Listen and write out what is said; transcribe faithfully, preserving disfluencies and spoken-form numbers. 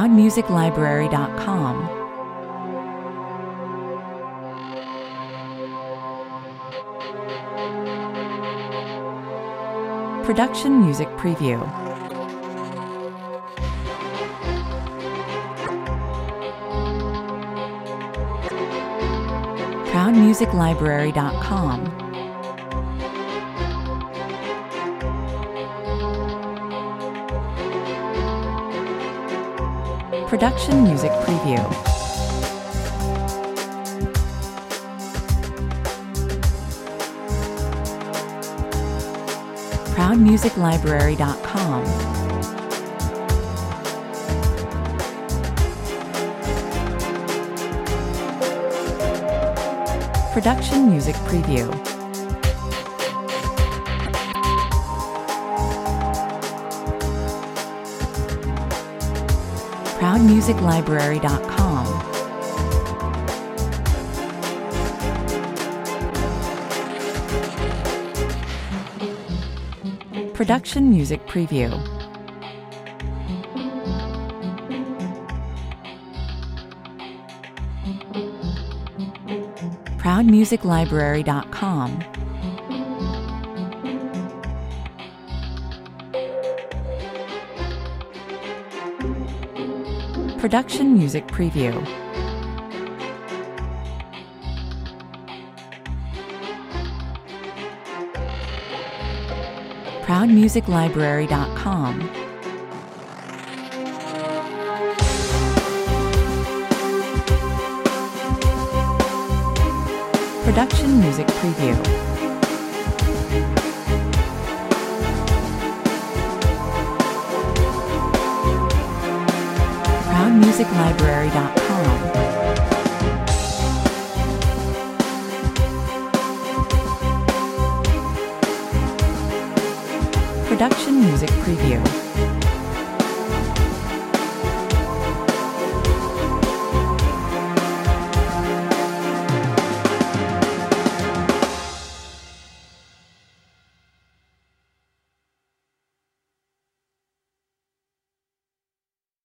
proud music library dot com. Production Music Preview. proud music library dot com. Production Music Preview. proud music library dot com. Production Music Preview. proud music library dot com. Production Music Preview. proud music library dot com. Production Music Preview. proud music library dot com. Production Music Preview. proud music library dot com. Production Music Preview.